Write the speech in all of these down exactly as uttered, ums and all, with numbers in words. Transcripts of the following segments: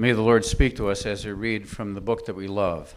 May the Lord speak to us as we read from the book that we love.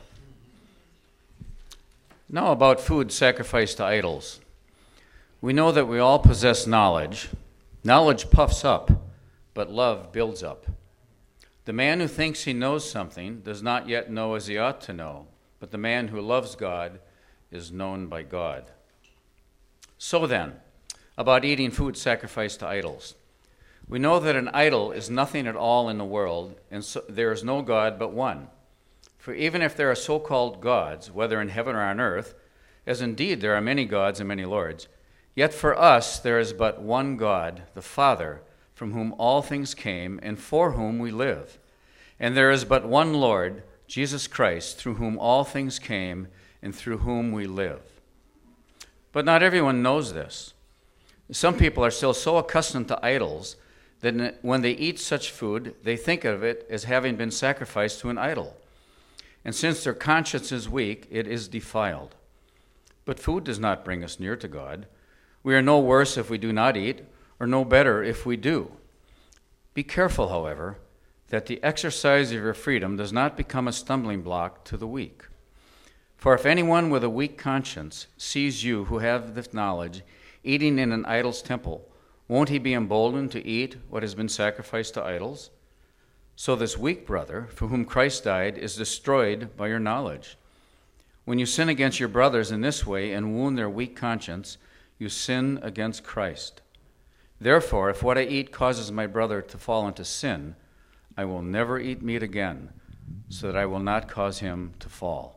Now about food sacrificed to idols. We know that we all possess knowledge. Knowledge puffs up, but love builds up. The man who thinks he knows something does not yet know as he ought to know, but the man who loves God is known by God. So then, about eating food sacrificed to idols. We know that an idol is nothing at all in the world, and so there is no God but one. For even if there are so-called gods, whether in heaven or on earth, as indeed there are many gods and many lords, yet for us there is but one God, the Father, from whom all things came and for whom we live. And there is but one Lord, Jesus Christ, through whom all things came and through whom we live. But not everyone knows this. Some people are still so accustomed to idols that when they eat such food, they think of it as having been sacrificed to an idol. And since their conscience is weak, it is defiled. But food does not bring us near to God. We are no worse if we do not eat, or no better if we do. Be careful, however, that the exercise of your freedom does not become a stumbling block to the weak. For if anyone with a weak conscience sees you who have this knowledge eating in an idol's temple, won't he be emboldened to eat what has been sacrificed to idols? So this weak brother, for whom Christ died, is destroyed by your knowledge. When you sin against your brothers in this way and wound their weak conscience, you sin against Christ. Therefore, if what I eat causes my brother to fall into sin, I will never eat meat again, so that I will not cause him to fall.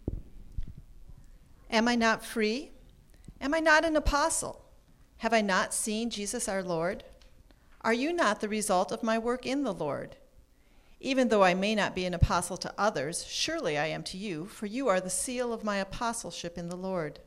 Am I not free? Am I not an apostle? Have I not seen Jesus our Lord? Are you not the result of my work in the Lord? Even though I may not be an apostle to others, surely I am to you, for you are the seal of my apostleship in the Lord.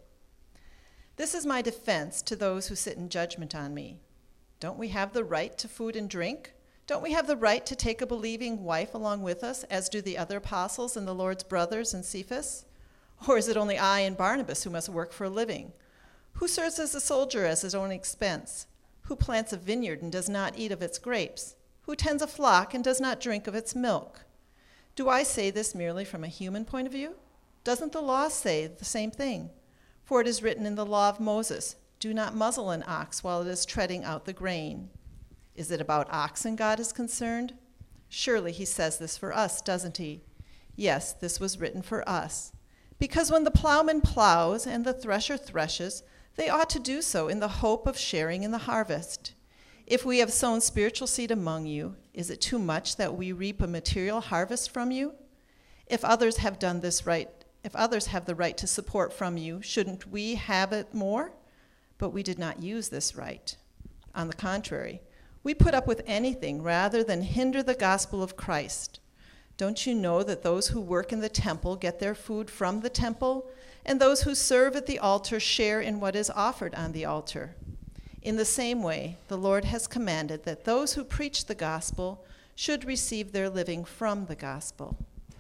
This is my defense to those who sit in judgment on me. Don't we have the right to food and drink? Don't we have the right to take a believing wife along with us, as do the other apostles and the Lord's brothers and Cephas? Or is it only I and Barnabas who must work for a living? Who serves as a soldier at his own expense? Who plants a vineyard and does not eat of its grapes? Who tends a flock and does not drink of its milk? Do I say this merely from a human point of view? Doesn't the law say the same thing? For it is written in the law of Moses, do not muzzle an ox while it is treading out the grain. Is it about oxen God is concerned? Surely he says this for us, doesn't he? Yes, this was written for us. Because when the plowman plows and the thresher threshes, they ought to do so in the hope of sharing in the harvest. If we have sown spiritual seed among you, is it too much that we reap a material harvest from you? If others have done this right, if others have the right to support from you, shouldn't we have it more? But we did not use this right. On the contrary, we put up with anything rather than hinder the gospel of Christ. Don't you know that those who work in the temple get their food from the temple, and those who serve at the altar share in what is offered on the altar? In the same way, the Lord has commanded that those who preach the gospel should receive their living from the gospel.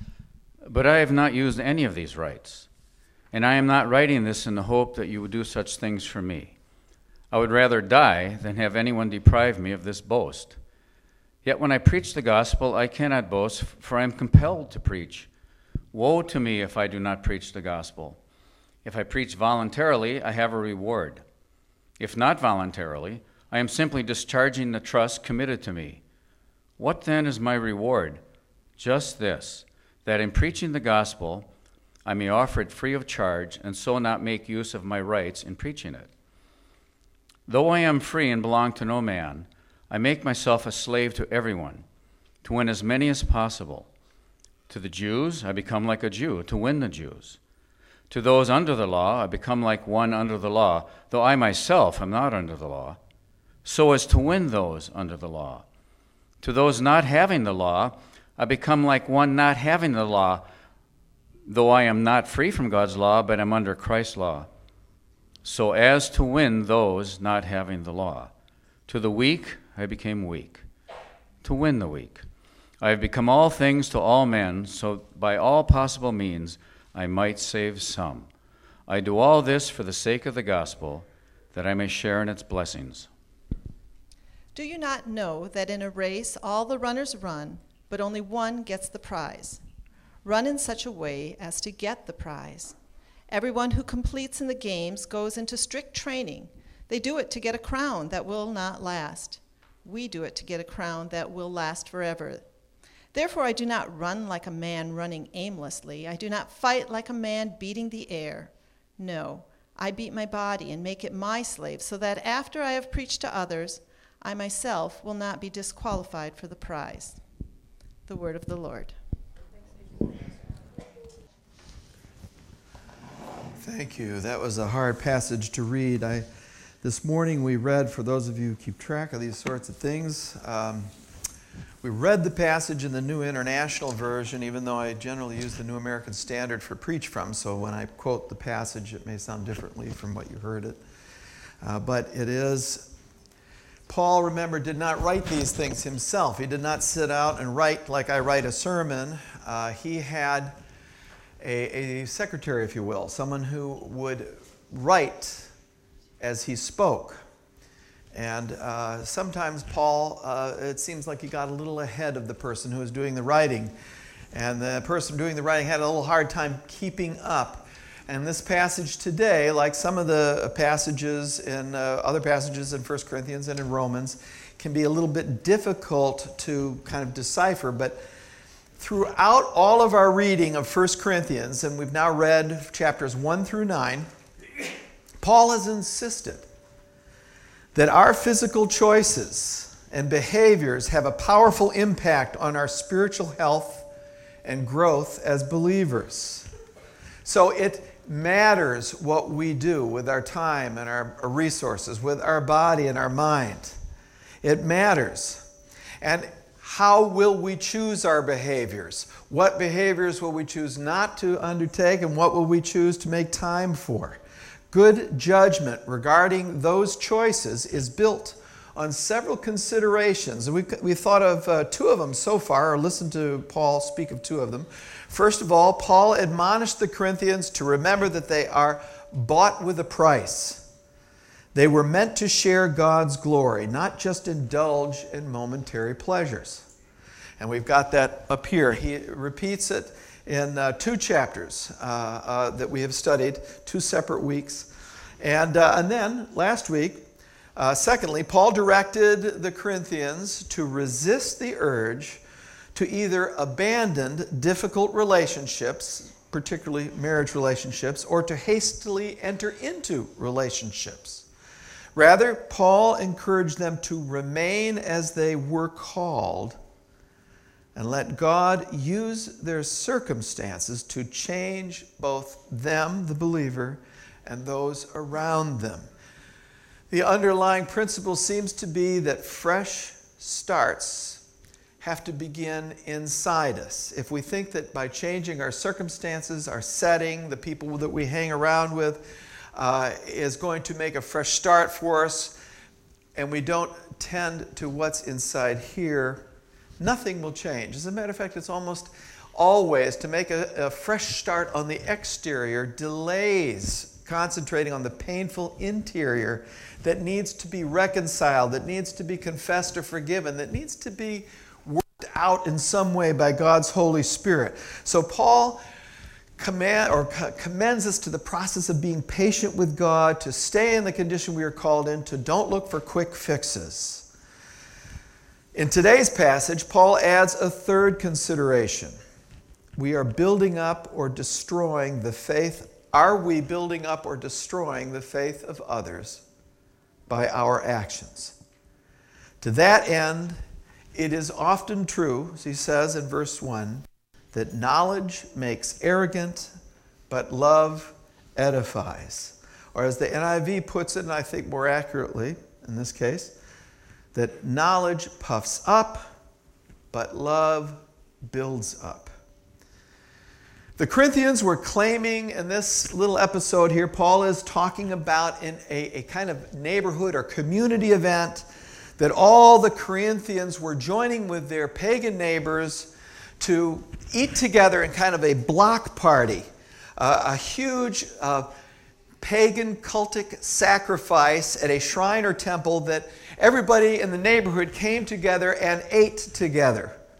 But I have not used any of these rights, and I am not writing this in the hope that you would do such things for me. I would rather die than have anyone deprive me of this boast. Yet when I preach the gospel, I cannot boast, for I am compelled to preach. Woe to me if I do not preach the gospel. If I preach voluntarily, I have a reward. If not voluntarily, I am simply discharging the trust committed to me. What then is my reward? Just this, that in preaching the gospel, I may offer it free of charge, and so not make use of my rights in preaching it. Though I am free and belong to no man, I make myself a slave to everyone, to win as many as possible. To the Jews, I become like a Jew, to win the Jews. To those under the law, I become like one under the law, though I myself am not under the law, so as to win those under the law. To those not having the law, I become like one not having the law, though I am not free from God's law, but am under Christ's law, so as to win those not having the law. To the weak, I became weak, to win the weak. I have become all things to all men, so by all possible means I might save some. I do all this for the sake of the gospel, that I may share in its blessings. Do you not know that in a race all the runners run, but only one gets the prize. Run in such a way as to get the prize. Everyone who completes in the games goes into strict training. They do it to get a crown that will not last. We do it to get a crown that will last forever. Therefore, I do not run like a man running aimlessly. I do not fight like a man beating the air. No, I beat my body and make it my slave, so that after I have preached to others, I myself will not be disqualified for the prize. The word of the Lord. Thank you. That was a hard passage to read. I, this morning we read, for those of you who keep track of these sorts of things, um, we read the passage in the New International Version, even though I generally use the New American Standard for preach from, so when I quote the passage it may sound differently from what you heard it. Uh, but it is, Paul, remember, did not write these things himself. He did not sit out and write like I write a sermon. Uh, he had a, a secretary, if you will, someone who would write as he spoke. And uh, sometimes Paul, uh, it seems like he got a little ahead of the person who was doing the writing. And the person doing the writing had a little hard time keeping up. And this passage today, like some of the passages in uh, other passages in First Corinthians and in Romans, can be a little bit difficult to kind of decipher. But throughout all of our reading of First Corinthians, and we've now read chapters one through nine, Paul has insisted that our physical choices and behaviors have a powerful impact on our spiritual health and growth as believers. So it matters what we do with our time and our resources, with our body and our mind. It matters. And how will we choose our behaviors? What behaviors will we choose not to undertake, and what will we choose to make time for? Good judgment regarding those choices is built on several considerations. We, we thought of uh, two of them so far, or listened to Paul speak of two of them. First of all, Paul admonished the Corinthians to remember that they are bought with a price. They were meant to share God's glory, not just indulge in momentary pleasures. And we've got that up here. He repeats it in uh, two chapters uh, uh, that we have studied, two separate weeks. And, uh, and then last week, uh, secondly, Paul directed the Corinthians to resist the urge to either abandon difficult relationships, particularly marriage relationships, or to hastily enter into relationships. Rather, Paul encouraged them to remain as they were called and let God use their circumstances to change both them, the believer, and those around them. The underlying principle seems to be that fresh starts have to begin inside us. If we think that by changing our circumstances, our setting, the people that we hang around with, uh, is going to make a fresh start for us, and we don't tend to what's inside here, nothing will change. As a matter of fact, it's almost always to make a, a fresh start on the exterior delays concentrating on the painful interior that needs to be reconciled, that needs to be confessed or forgiven, that needs to be worked out in some way by God's Holy Spirit. So Paul command, or commends us to the process of being patient with God, to stay in the condition we are called in, to don't look for quick fixes. In today's passage, Paul adds a third consideration. We are building up or destroying the faith. Are we building up or destroying the faith of others by our actions? To that end, it is often true, as he says in verse one, that knowledge makes arrogant, but love edifies. Or as the N I V puts it, and I think more accurately in this case, that knowledge puffs up, but love builds up. The Corinthians were claiming in this little episode here, Paul is talking about in a, a kind of neighborhood or community event, that all the Corinthians were joining with their pagan neighbors to eat together in kind of a block party, uh, a huge uh, pagan cultic sacrifice at a shrine or temple that everybody in the neighborhood came together and ate together.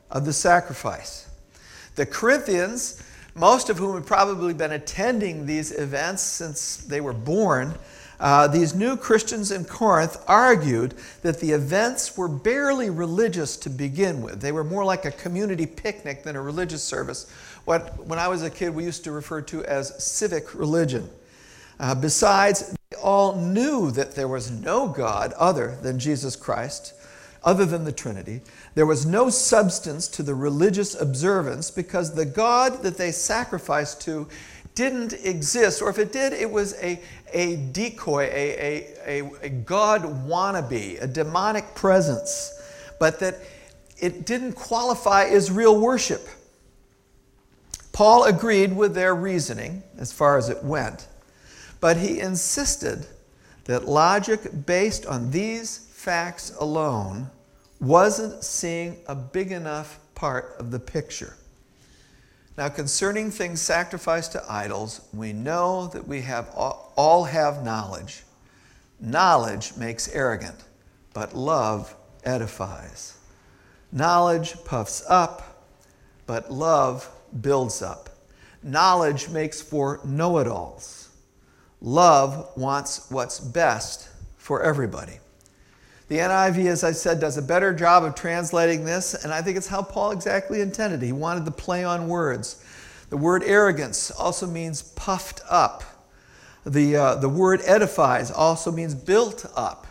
of the sacrifice. The Corinthians, most of whom had probably been attending these events since they were born, uh, these new Christians in Corinth argued that the events were barely religious to begin with. They were more like a community picnic than a religious service, what when I was a kid we used to refer to as civic religion. Uh, besides, they all knew that there was no God other than Jesus Christ, other than the Trinity. There was no substance to the religious observance because the God that they sacrificed to didn't exist, or if it did, it was a, a decoy, a, a, a, a God wannabe, a demonic presence, but that it didn't qualify as real worship. Paul agreed with their reasoning as far as it went, but he insisted that logic based on these facts alone wasn't seeing a big enough part of the picture. Now, concerning things sacrificed to idols, we know that we have all have knowledge. Knowledge makes arrogant, but love edifies. Knowledge puffs up, but love builds up. Knowledge makes for know-it-alls. Love wants what's best for everybody. The N I V, as I said, does a better job of translating this, and I think it's how Paul exactly intended. He wanted to play on words. The word arrogance also means puffed up. The, uh, the word edifies also means built up.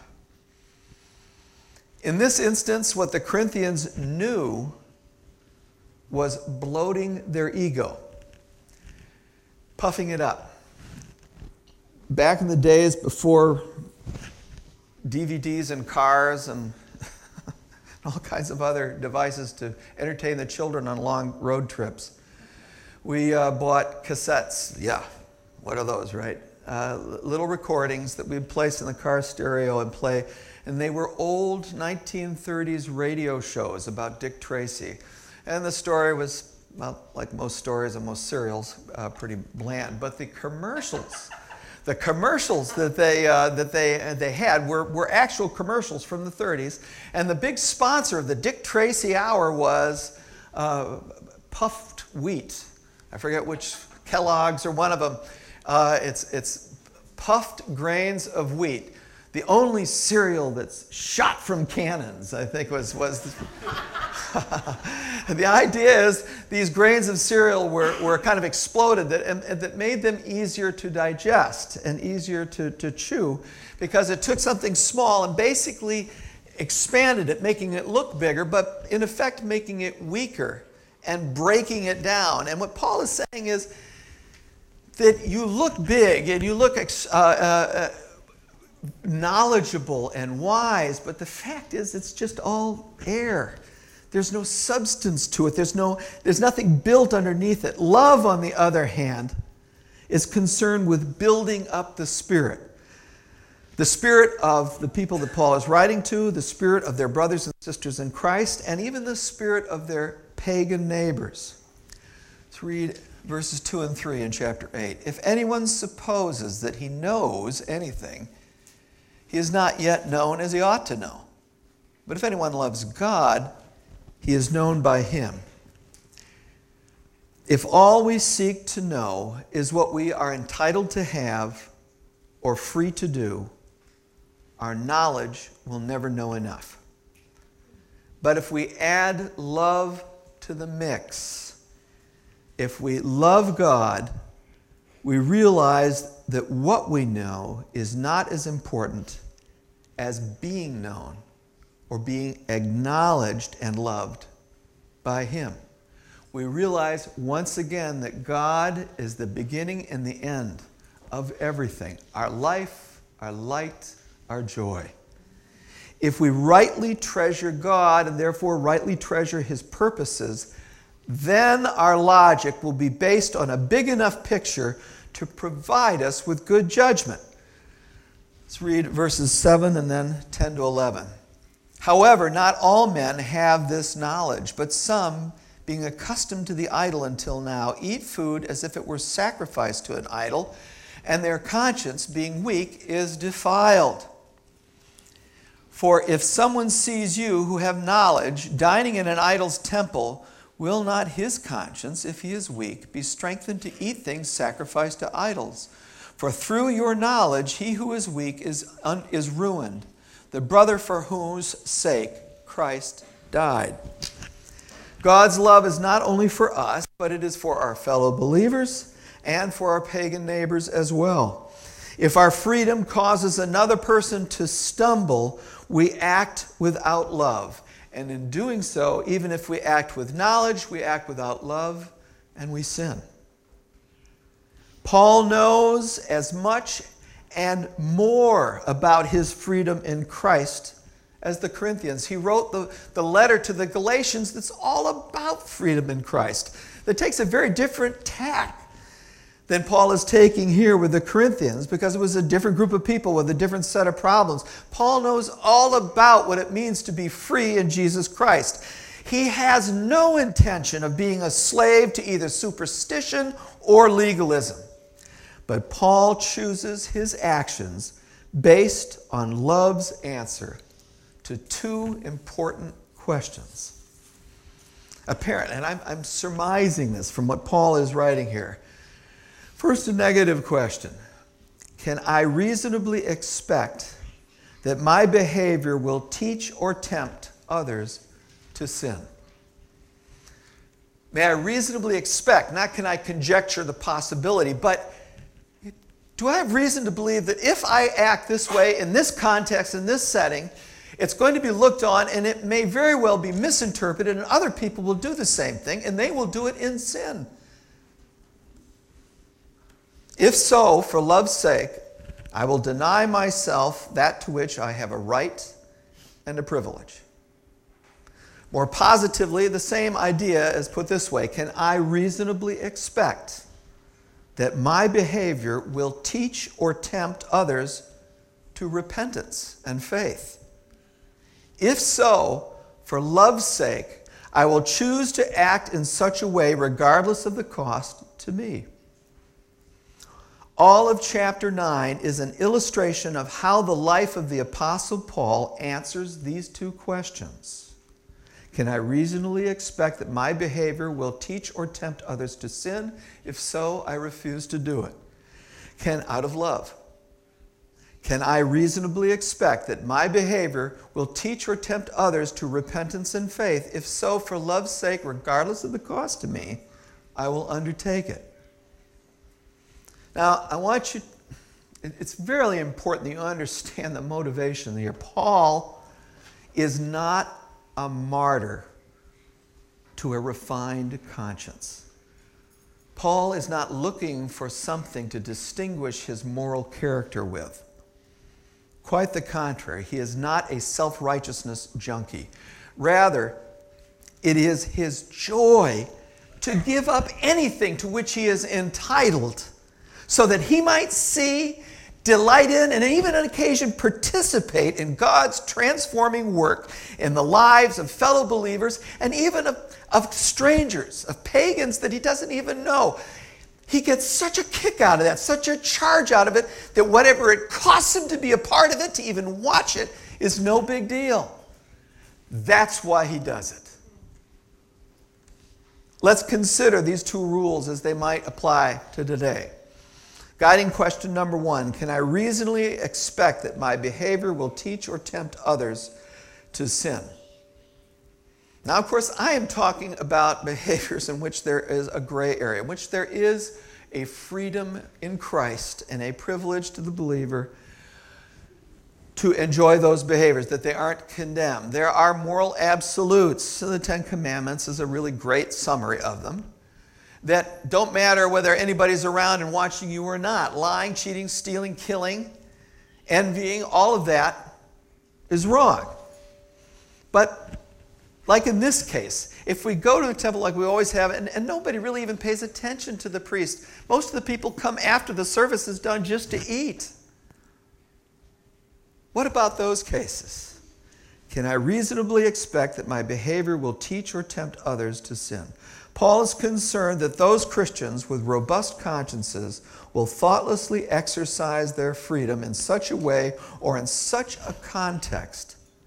In this instance, what the Corinthians knew was bloating their ego, puffing it up. Back in the days before D V Ds and cars and all kinds of other devices to entertain the children on long road trips, we uh, bought cassettes. Yeah, what are those, right? Uh, little recordings that we'd place in the car stereo and play. And they were old nineteen thirties radio shows about Dick Tracy. And the story was, well, like most stories and most serials, uh, pretty bland. But the commercials, the commercials that they uh, that they uh, they had were were actual commercials from the thirties. And the big sponsor of the Dick Tracy Hour was uh, puffed wheat. I forget which, Kellogg's or one of them. Uh, it's it's puffed grains of wheat. The only cereal that's shot from cannons, I think, was was. The idea is these grains of cereal were, were kind of exploded that, and, and that made them easier to digest and easier to, to chew because it took something small and basically expanded it, making it look bigger, but in effect making it weaker and breaking it down. And what Paul is saying is that you look big and you look uh, uh, knowledgeable and wise, but the fact is it's just all air. There's no substance to it. There's no, there's nothing built underneath it. Love, on the other hand, is concerned with building up the spirit. The spirit of the people that Paul is writing to, the spirit of their brothers and sisters in Christ, and even the spirit of their pagan neighbors. Let's read verses two and three in chapter eight. If anyone supposes that he knows anything, he is not yet known as he ought to know. But if anyone loves God, he is known by him. If all we seek to know is what we are entitled to have or free to do, our knowledge will never know enough. But if we add love to the mix, if we love God, we realize that what we know is not as important as being known or being acknowledged and loved by Him. We realize once again that God is the beginning and the end of everything. Our life, our light, our joy. If we rightly treasure God and therefore rightly treasure His purposes, then our logic will be based on a big enough picture to provide us with good judgment. Let's read verses seven and then ten to eleven. However, not all men have this knowledge, but some, being accustomed to the idol until now, eat food as if it were sacrificed to an idol, and their conscience, being weak, is defiled. For if someone sees you who have knowledge dining in an idol's temple, will not his conscience, if he is weak, be strengthened to eat things sacrificed to idols? For through your knowledge he who is weak is, un, is ruined, the brother for whose sake Christ died. God's love is not only for us, but it is for our fellow believers and for our pagan neighbors as well. If our freedom causes another person to stumble, we act without love. And in doing so, even if we act with knowledge, we act without love, and we sin. Paul knows as much and more about his freedom in Christ as the Corinthians. He wrote the, the letter to the Galatians that's all about freedom in Christ. That takes a very different tack than Paul is taking here with the Corinthians, because it was a different group of people with a different set of problems. Paul knows all about what it means to be free in Jesus Christ. He has no intention of being a slave to either superstition or legalism. But Paul chooses his actions based on love's answer to two important questions. Apparent, and I'm, I'm surmising this from what Paul is writing here. First, a negative question. Can I reasonably expect that my behavior will teach or tempt others to sin? May I reasonably expect, not can I conjecture the possibility, but do I have reason to believe that if I act this way in this context, in this setting, it's going to be looked on and it may very well be misinterpreted, and other people will do the same thing and they will do it in sin? If so, for love's sake, I will deny myself that to which I have a right and a privilege. More positively, the same idea is put this way. Can I reasonably expect that my behavior will teach or tempt others to repentance and faith? If so, for love's sake, I will choose to act in such a way regardless of the cost to me. All of chapter nine is an illustration of how the life of the Apostle Paul answers these two questions. Can I reasonably expect that my behavior will teach or tempt others to sin? If so, I refuse to do it. Can, out of love, can I reasonably expect that my behavior will teach or tempt others to repentance and faith? If so, for love's sake, regardless of the cost to me, I will undertake it. Now, I want you, it's very important that you understand the motivation here. Paul is not a martyr to a refined conscience. Paul is not looking for something to distinguish his moral character with. Quite the contrary, he is not a self-righteousness junkie. Rather, it is his joy to give up anything to which he is entitled, so that he might see, delight in, and even on occasion participate in God's transforming work in the lives of fellow believers and even of, of strangers, of pagans that he doesn't even know. He gets such a kick out of that, such a charge out of it, that whatever it costs him to be a part of it, to even watch it, is no big deal. That's why he does it. Let's consider these two rules as they might apply to today. Guiding question number one, can I reasonably expect that my behavior will teach or tempt others to sin? Now, of course, I am talking about behaviors in which there is a gray area, in which there is a freedom in Christ and a privilege to the believer to enjoy those behaviors, that they aren't condemned. There are moral absolutes. So the Ten Commandments is a really great summary of them, that don't matter whether anybody's around and watching you or not. Lying, cheating, stealing, killing, envying, all of that is wrong. But like in this case, if we go to the temple like we always have, and, and nobody really even pays attention to the priest, most of the people come after the service is done just to eat. What about those cases? Can I reasonably expect that my behavior will teach or tempt others to sin? Paul is concerned that those Christians with robust consciences will thoughtlessly exercise their freedom in such a way or in such a context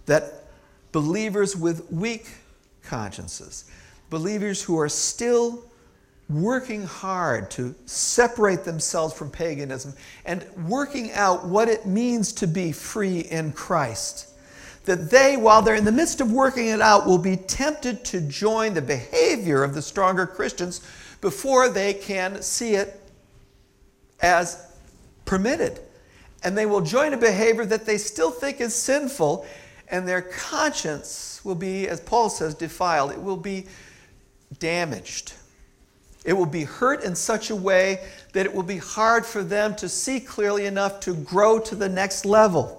that believers with weak consciences, believers who are still working hard to separate themselves from paganism and working out what it means to be free in Christ, that they, while they're in the midst of working it out, will be tempted to join the behavior of the stronger Christians before they can see it as permitted. And they will join a behavior that they still think is sinful, and their conscience will be, as Paul says, defiled. It will be damaged. It will be hurt in such a way that it will be hard for them to see clearly enough to grow to the next level.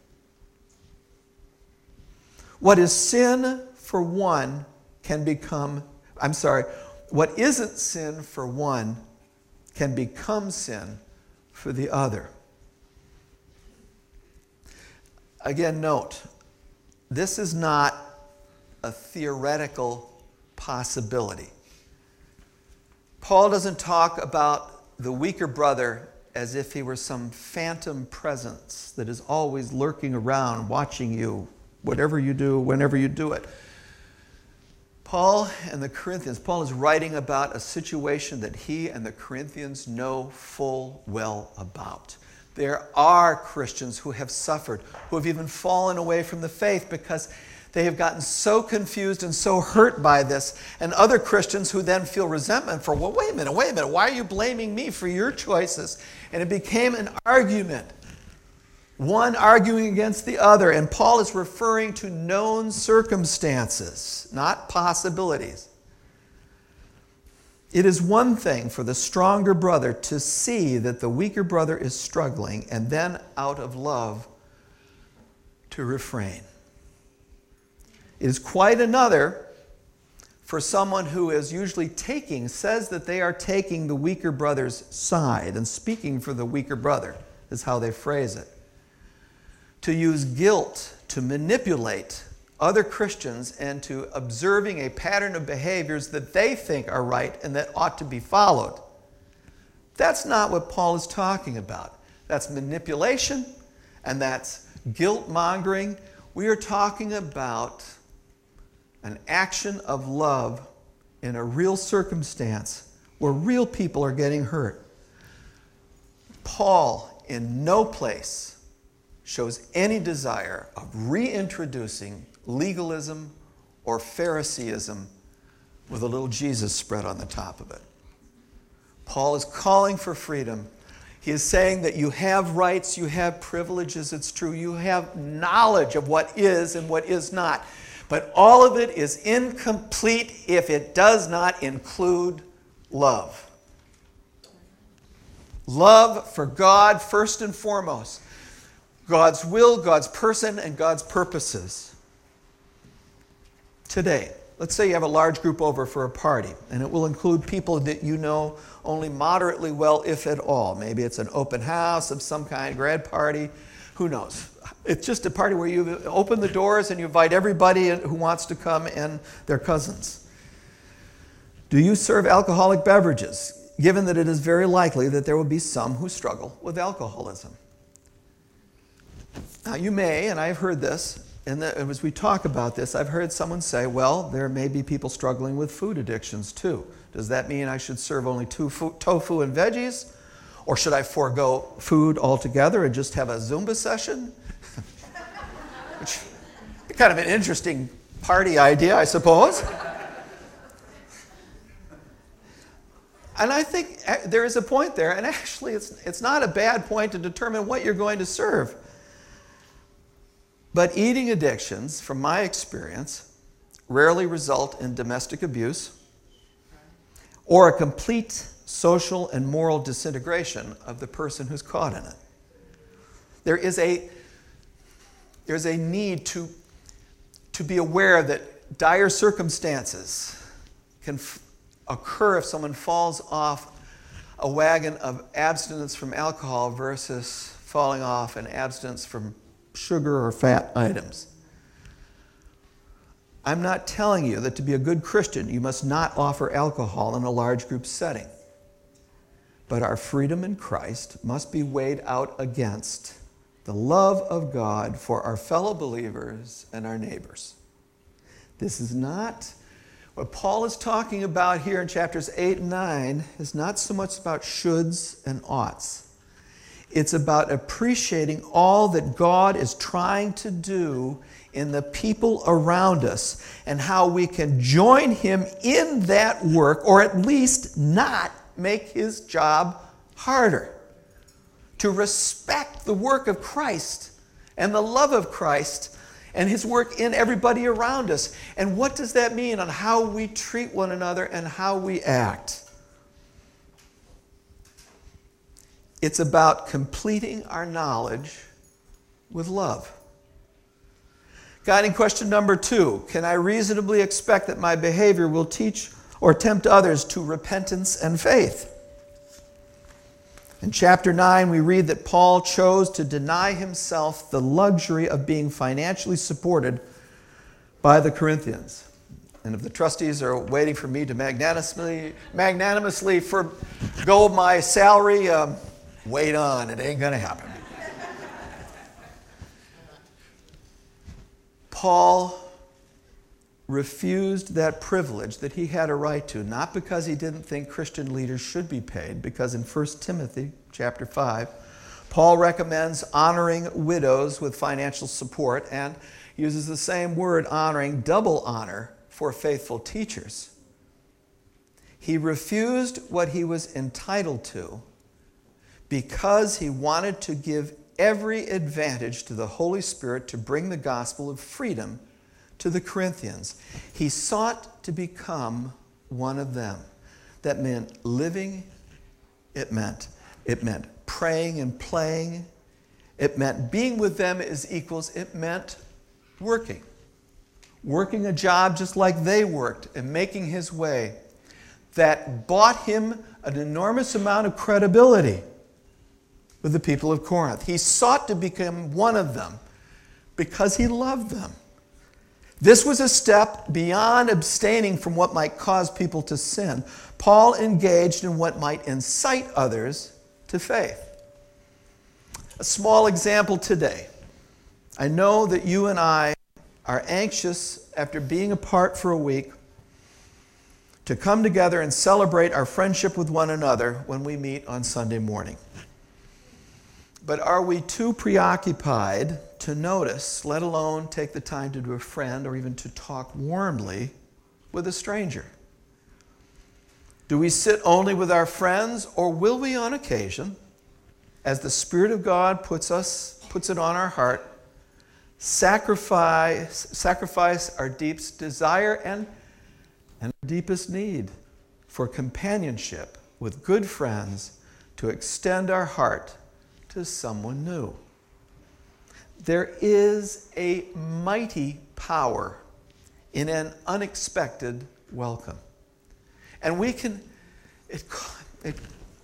What is sin for one can become, I'm sorry, what isn't sin for one can become sin for the other. Again, note, this is not a theoretical possibility. Paul doesn't talk about the weaker brother as if he were some phantom presence that is always lurking around, watching you, whatever you do, whenever you do it. Paul and the Corinthians, Paul is writing about a situation that he and the Corinthians know full well about. There are Christians who have suffered, who have even fallen away from the faith because they have gotten so confused and so hurt by this. And other Christians who then feel resentment for, well, wait a minute, wait a minute, why are you blaming me for your choices? And it became an argument, one arguing against the other. And Paul is referring to known circumstances, not possibilities. It is one thing for the stronger brother to see that the weaker brother is struggling and then, out of love, to refrain. It is quite another for someone who is usually taking, says that they are taking the weaker brother's side and speaking for the weaker brother, is how they phrase it. To use guilt to manipulate other Christians and to observing a pattern of behaviors that they think are right and that ought to be followed. That's not what Paul is talking about. That's manipulation and that's guilt-mongering. We are talking about an action of love in a real circumstance where real people are getting hurt. Paul, in no place, shows any desire of reintroducing legalism or Phariseeism with a little Jesus spread on the top of it. Paul is calling for freedom. He is saying that you have rights, you have privileges, it's true. You have knowledge of what is and what is not. But all of it is incomplete if it does not include love. Love for God first and foremost. God's will, God's person, and God's purposes. Today, let's say you have a large group over for a party, and it will include people that you know only moderately well, if at all. Maybe it's an open house of some kind, grad party, who knows. It's just a party where you open the doors and you invite everybody who wants to come and their cousins. Do you serve alcoholic beverages, given that it is very likely that there will be some who struggle with alcoholism? Now you may, and I've heard this, and as we talk about this, I've heard someone say, well, there may be people struggling with food addictions too. Does that mean I should serve only tofu, tofu and veggies? Or should I forego food altogether and just have a Zumba session? Which is kind of an interesting party idea, I suppose. And I think there is a point there, and actually it's, it's not a bad point to determine what you're going to serve. But eating addictions, from my experience, rarely result in domestic abuse or a complete social and moral disintegration of the person who's caught in it. There is a, there's a need to, to be aware that dire circumstances can f- occur if someone falls off a wagon of abstinence from alcohol versus falling off an abstinence from sugar or fat items. I'm not telling you that to be a good Christian, you must not offer alcohol in a large group setting. But our freedom in Christ must be weighed out against the love of God for our fellow believers and our neighbors. This is not, what Paul is talking about here in chapters eight and nine is not so much about shoulds and oughts. It's about appreciating all that God is trying to do in the people around us and how we can join him in that work, or at least not make his job harder. To respect the work of Christ and the love of Christ and his work in everybody around us. And what does that mean on how we treat one another and how we act? It's about completing our knowledge with love. Guiding question number two, can I reasonably expect that my behavior will teach or tempt others to repentance and faith? In chapter nine, we read that Paul chose to deny himself the luxury of being financially supported by the Corinthians. And if the trustees are waiting for me to magnanimously, magnanimously forgo my salary, um, wait on, it ain't going to happen. Paul refused that privilege that he had a right to, not because he didn't think Christian leaders should be paid, because in First Timothy chapter five, Paul recommends honoring widows with financial support and uses the same word, honoring, double honor for faithful teachers. He refused what he was entitled to because he wanted to give every advantage to the Holy Spirit to bring the gospel of freedom to the Corinthians. He sought to become one of them. That meant living, it meant, it meant praying and playing, it meant being with them as equals, it meant working. Working a job just like they worked and making his way. That bought him an enormous amount of credibility with the people of Corinth. He sought to become one of them because he loved them. This was a step beyond abstaining from what might cause people to sin. Paul engaged in what might incite others to faith. A small example today. I know that you and I are anxious, after being apart for a week, to come together and celebrate our friendship with one another when we meet on Sunday morning. But are we too preoccupied to notice, let alone take the time to befriend or even to talk warmly with a stranger? Do we sit only with our friends, or will we on occasion, as the Spirit of God puts us, puts it on our heart, sacrifice, sacrifice our deepest desire and, and our deepest need for companionship with good friends to extend our heart to someone new? There is a mighty power in an unexpected welcome. And we can, it, it,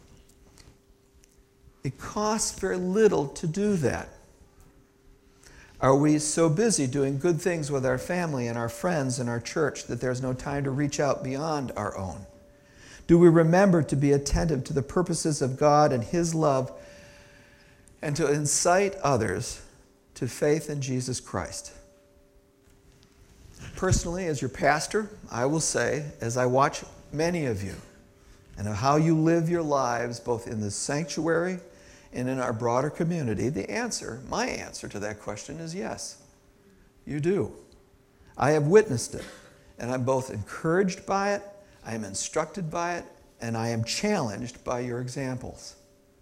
it costs very little to do that. Are we so busy doing good things with our family and our friends and our church that there's no time to reach out beyond our own? Do we remember to be attentive to the purposes of God and his love and to incite others to faith in Jesus Christ? Personally, as your pastor, I will say, as I watch many of you and how you live your lives both in the sanctuary and in our broader community, the answer, my answer to that question is yes, you do. I have witnessed it, and I'm both encouraged by it, I am instructed by it, and I am challenged by your examples.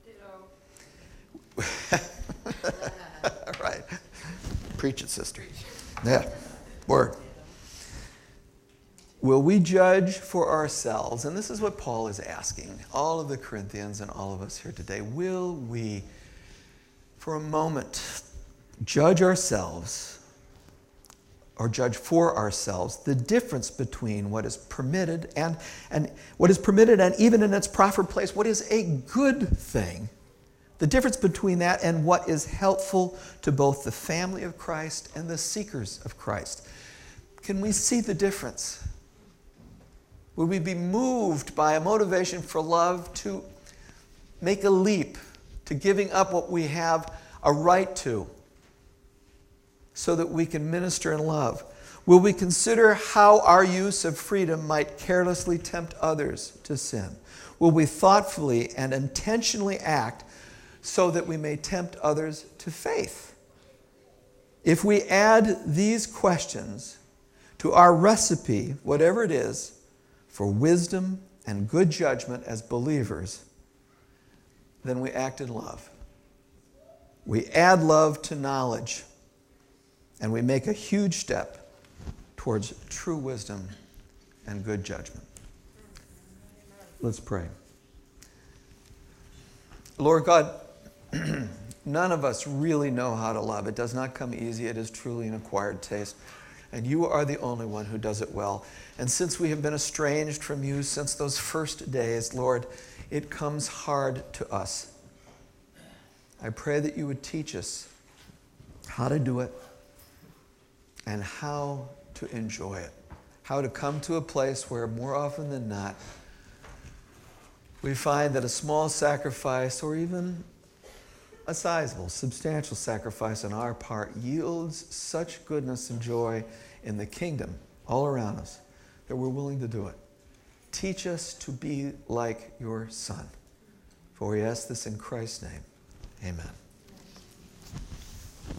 Right. Preach it, sister. Yeah. Word. Will we judge for ourselves? And this is what Paul is asking all of the Corinthians and all of us here today. Will we, for a moment, judge ourselves or judge for ourselves the difference between what is permitted and, and what is permitted and even in its proper place, what is a good thing? The difference between that and what is helpful to both the family of Christ and the seekers of Christ. Can we see the difference? Would we be moved by a motivation for love to make a leap to giving up what we have a right to, so that we can minister in love? Will we consider how our use of freedom might carelessly tempt others to sin? Will we thoughtfully and intentionally act so that we may tempt others to faith? If we add these questions to our recipe, whatever it is, for wisdom and good judgment as believers, then we act in love. We add love to knowledge, and we make a huge step towards true wisdom and good judgment. Let's pray. Lord God, none of us really know how to love. It does not come easy. It is truly an acquired taste. And you are the only one who does it well. And since we have been estranged from you since those first days, Lord, it comes hard to us. I pray that you would teach us how to do it and how to enjoy it. How to come to a place where more often than not, we find that a small sacrifice or even a sizable, substantial sacrifice on our part yields such goodness and joy in the kingdom all around us that we're willing to do it. Teach us to be like your Son. For we ask this in Christ's name. Amen.